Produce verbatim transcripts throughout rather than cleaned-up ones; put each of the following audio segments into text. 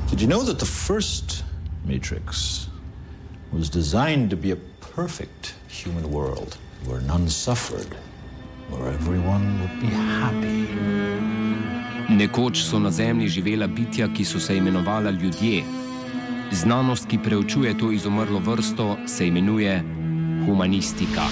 Did you know that the first Matrix was designed to be a perfect human world where none suffered, where everyone would be happy? Nekoč so na Zemlji živela bitja, ki so se imenovala ljudje. Znanost, ki preučuje to izumrlo vrsto, se imenuje humanistika.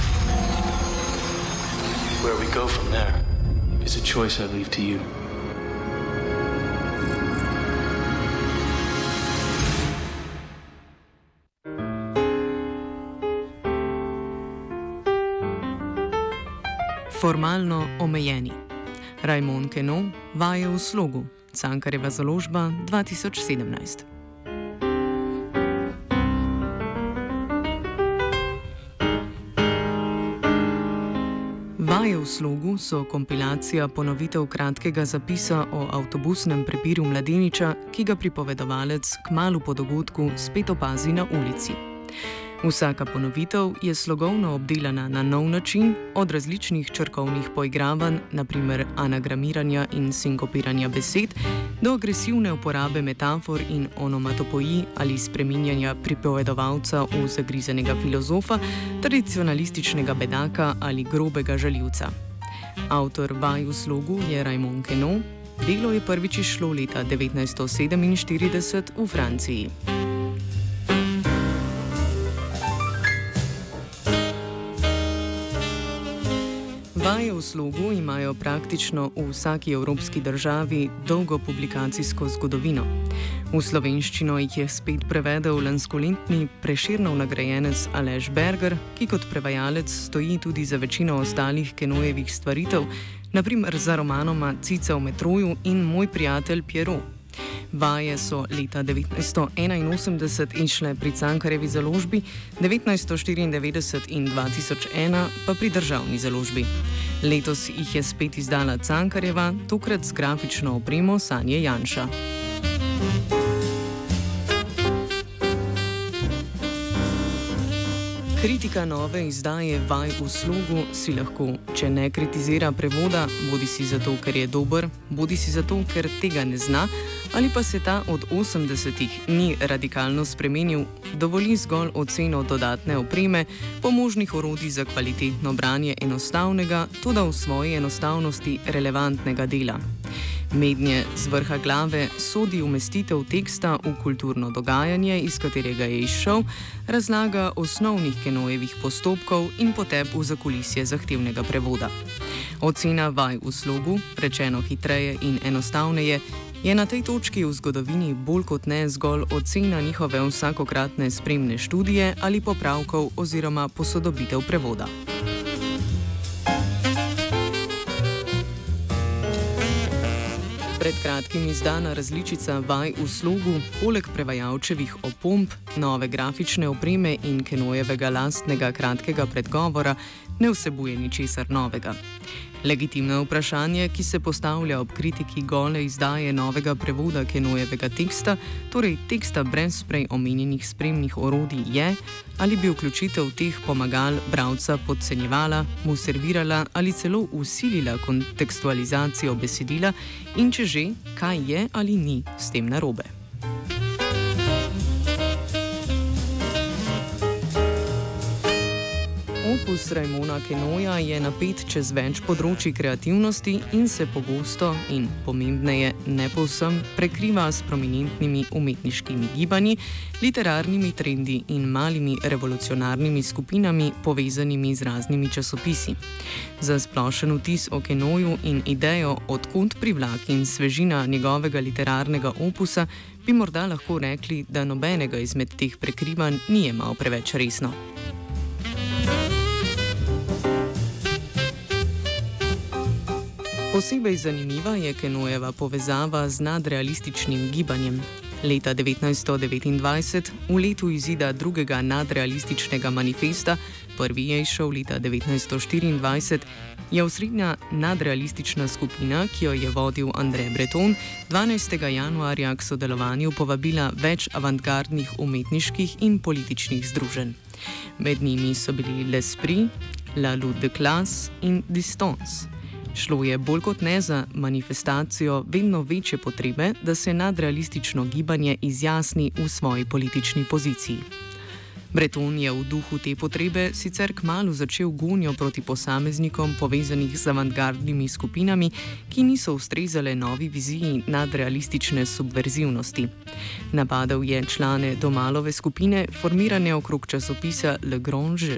Where we go from there is a choice I leave to you. Formalno omejeni. Raimond Queneau, Vaje v slogu, Cankarjeva založba dva tisoč sedemnajst. Vaje v slogu so kompilacija ponovitev kratkega zapisa o avtobusnem prepiru mladeniča, ki ga pripovedovalec kmalu po dogodku spet opazi na ulici. Vsaka ponovitev je slogovno obdelana na nov način, od različnih črkovnih poigravanj, naprimer anagramiranja in sinkopiranja besed, do agresivne uporabe metafor in onomatopoji ali spreminjanja pripovedovalca v zagrizenega filozofa, tradicionalističnega bedaka ali grobega žaljivca. Avtor vaj v slogu je Raimond Queneau, delo je prvič izšlo leta devetnajststo sedeminštirideset v Franciji. Vaje v slogu imajo praktično v vsaki evropski državi dolgo publikacijsko zgodovino. V slovenščino jih je spet prevedel lanskoletni Prešernov nagrajenec Aleš Berger, ki kot prevajalec stoji tudi za večino ostalih Queneaujevih stvaritev, naprimer za romanoma Cica v metroju in Moj prijatelj Pierrot. Vaje so leta devetnajststo enainosemdeset izšle pri Cankarjevi založbi, devetnajststo štiriindevetdeset in dva tisoč ena pa pri Državni založbi. Letos jih je spet izdala Cankarjeva, tokrat z grafično opremo Sanje Janša. Kritika nove izdaje Vaj v slogu si lahko, če ne kritizira prevoda, bodi si zato, ker je dober, bodi si zato, ker tega ne zna, ali pa se ta od osemdesetih ni radikalno spremenil, dovoli zgolj oceno dodatne opreme, pomožnih orodij za kvalitetno branje enostavnega, toda v svoji enostavnosti relevantnega dela. Mednje z vrha glave sodi umestitev teksta v kulturno dogajanje, iz katerega je izšel, razlaga osnovnih Queneaujevih postopkov in potep v zakulisje zahtevnega prevoda. Ocena vaj v slogu, rečeno hitreje in enostavneje, je na tej točki v zgodovini bolj kot ne zgolj ocena njihove vsakokratne spremne študije ali popravkov oziroma posodobitev prevoda. Pred kratkim izdana različica Vaj v slogu, poleg prevajalčevih opomb, nove grafične opreme in Queneaujevega lastnega kratkega predgovora, ne vsebuje ničesar novega. Legitimno vprašanje, ki se postavlja ob kritiki gole izdaje novega prevoda Queneaujevega teksta, torej teksta brez prej omenjenih spremnih orodij, je, ali bi vključitev teh pomagal bralca podcenjevala, mu servirala ali celo usilila kontekstualizacijo besedila in če že, kaj je ali ni s tem narobe. Opus Raimonda Queneauja je napet čez več področji kreativnosti in se pogosto in, pomembneje, ne povsem prekriva s prominentnimi umetniškimi gibanji, literarnimi trendi in malimi revolucionarnimi skupinami, povezanimi z raznimi časopisi. Za splošen vtis o Queneauju in idejo, odkot privlak in svežina njegovega literarnega opusa, bi morda lahko rekli, da nobenega izmed teh prekrivanj ni jemal preveč resno. Posebej zanimiva je Queneaujeva povezava z nadrealističnim gibanjem. Leta devetnajststo devetindvajset, v letu izida drugega nadrealističnega manifesta, prvi je izšel leta devetnajststo štiriindvajset, je osrednja nadrealistična skupina, ki jo je vodil André Breton, dvanajstega januarja k sodelovanju povabila več avantgardnih umetniških in političnih združenj. Med njimi so bili L'Esprit, La Lutte de Classe in Distance. Šlo je bolj kot ne za manifestacijo vedno večje potrebe, da se nadrealistično gibanje izjasni v svoji politični poziciji. Breton je v duhu te potrebe sicer kmalu začel gonjo proti posameznikom povezanih z avantgardnimi skupinami, ki niso ustrezale novi viziji nadrealistične subverzivnosti. Napadal je člane Domalove skupine, formirane okrog časopisa Le Grand Jeu.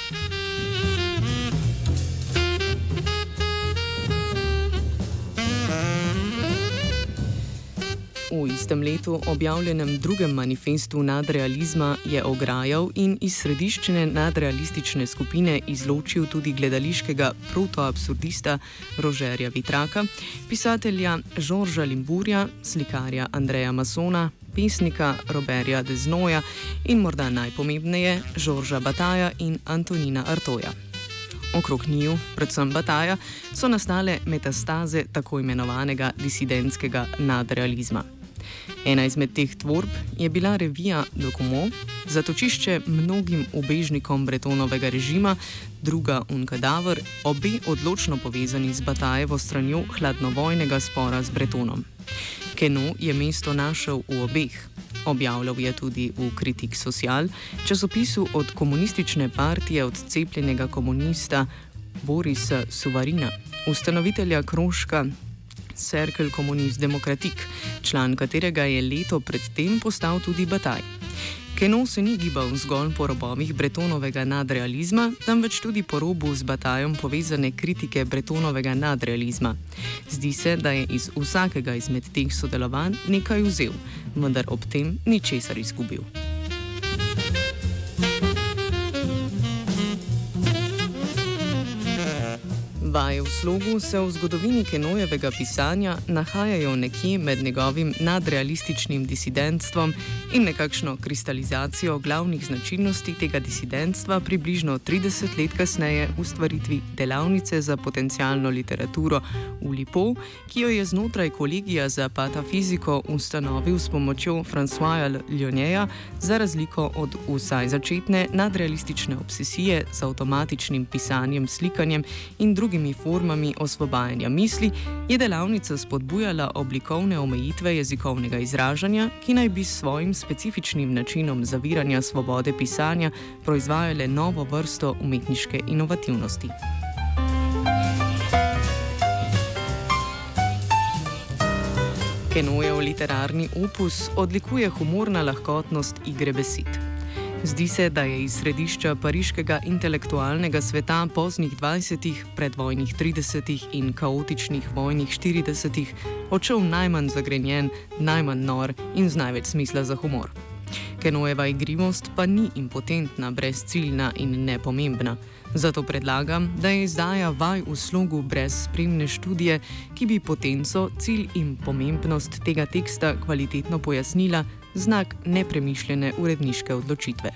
V istem letu objavljenem drugem manifestu nadrealizma je ograjal in iz središčne nadrealistične skupine izločil tudi gledališkega protoabsurdista Rogerja Vitraka, pisatelja Žorža Limburja, slikarja Andreja Masona, pesnika Roberta Desnoja in morda najpomembneje Žorža Bataja in Antonina Artoja. Okrog njiju, predvsem Bataja, so nastale metastaze tako imenovanega disidentskega nadrealizma. Ena izmed teh tvorb je bila revija Document, zatočišče mnogim ubežnikom Bretonovega režima, druga Un Kadaver, obe odločno povezani z Batajevo stranjo hladnovojnega spora z Bretonom. Queneau je mesto našel v obeh. Objavljal je tudi v Critique Sociale, časopisu od komunistične partije odcepljenega komunista Borisa Suvarina, ustanovitelja krožka Cercle Communiste Démocratique, član katerega je leto predtem postal tudi Bataille. Queneau se ni gibal zgolj po robovih Bretonovega nadrealizma, temveč tudi po robu z Bataillom povezane kritike Bretonovega nadrealizma. Zdi se, da je iz vsakega izmed teh sodelovanj nekaj vzel, vendar ob tem ničesar izgubil. Vaje v slogu se v zgodovini Queneaujevega pisanja nahajajo nekje med njegovim nadrealističnim disidentstvom in nekakšno kristalizacijo glavnih značilnosti tega disidentstva približno trideset let kasneje v ustvaritvi delavnice za potencialno literaturo v Lipo, ki jo je znotraj kolegija za patafiziko ustanovil s pomočjo Françoisa Lionneja, za razliko od vsaj začetne nadrealistične obsesije z avtomatičnim pisanjem, slikanjem in drugimi formami osvobajanja misli, je delavnica spodbujala oblikovne omejitve jezikovnega izražanja, ki naj bi s svojim specifičnim načinom zaviranja svobode pisanja proizvajale novo vrsto umetniške inovativnosti. Queneaujev literarni opus odlikuje humorna lahkotnost igre besed. Zdi se, da je iz središča pariškega intelektualnega sveta poznih dvajsetih, predvojnih tridesetih in kaotičnih vojnih štiridesetih odšel najmanj zagrenjen, najmanj nor in z največ smisla za humor. Queneaujeva igrivost pa ni impotentna, brezciljna in nepomembna. Zato predlagam, da je izdaja vaj v slogu brez spremne študije, ki bi potenco, cilj in pomembnost tega teksta kvalitetno pojasnila, znak nepremišljene uredniške odločitve.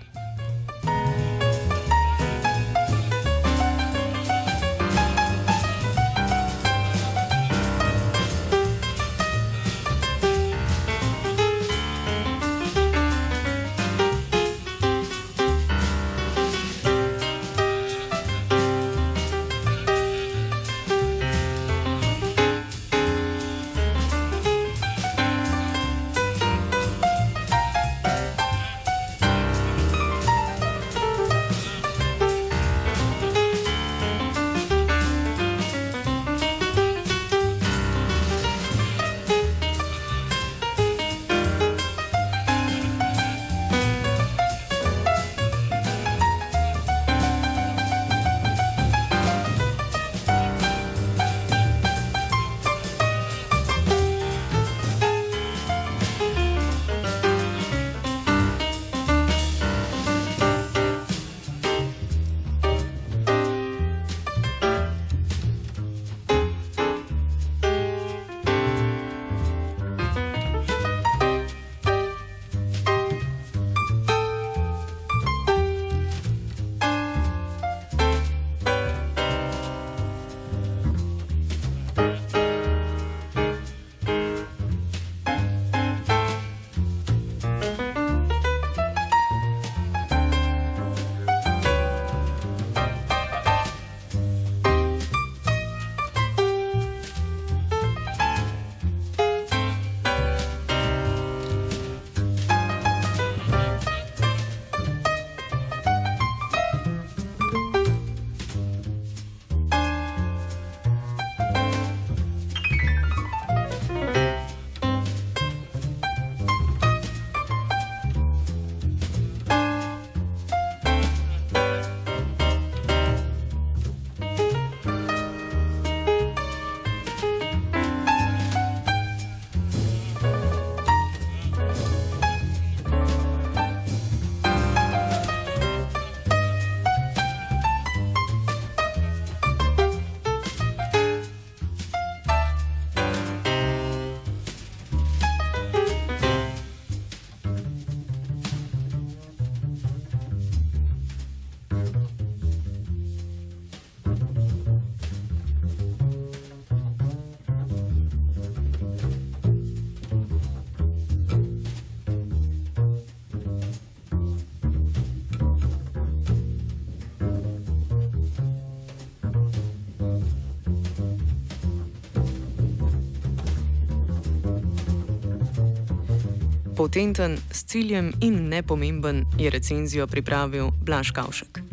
Potenten, s ciljem in nepomemben je recenzijo pripravil Blaž Kavšek.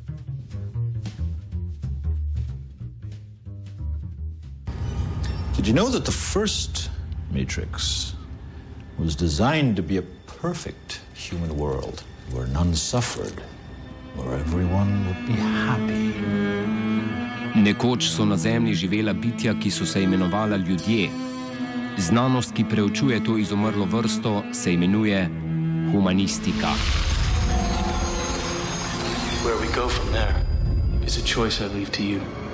Did you know that the first Matrix was designed to be a perfect human world where none suffered, where everyone would be happy? Nekoč so na Zemlji živela bitja, ki so se imenovala ljudje. Znanost, ki preučuje to izumrlo vrsto, se imenuje humanistika. Where we go from there is a choice I leave to you.